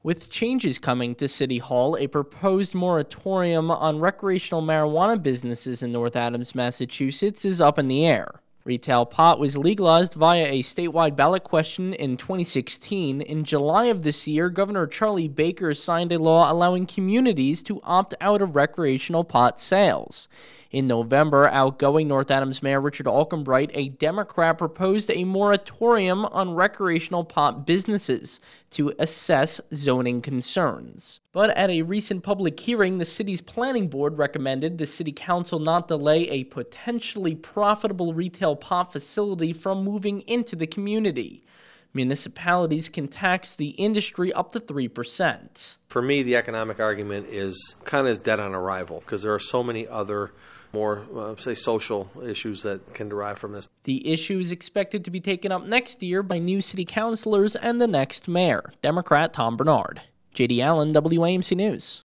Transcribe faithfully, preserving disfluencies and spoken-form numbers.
With changes coming to City Hall, a proposed moratorium on recreational marijuana businesses in North Adams, Massachusetts is up in the air. Retail pot was legalized via a statewide ballot question in twenty sixteen. In July of this year, Governor Charlie Baker signed a law allowing communities to opt out of recreational pot sales. In November, outgoing North Adams Mayor Richard Alkenbright, a Democrat, proposed a moratorium on recreational pot businesses to assess zoning concerns. But at a recent public hearing, the city's planning board recommended the city council not delay a potentially profitable retail pot facility from moving into the community. Municipalities can tax the industry up to three percent. For me, the economic argument is kind of dead on arrival because there are so many other more, uh, say, social issues that can derive from this. The issue is expected to be taken up next year by new city councilors and the next mayor, Democrat Tom Bernard. J D Allen, W A M C News.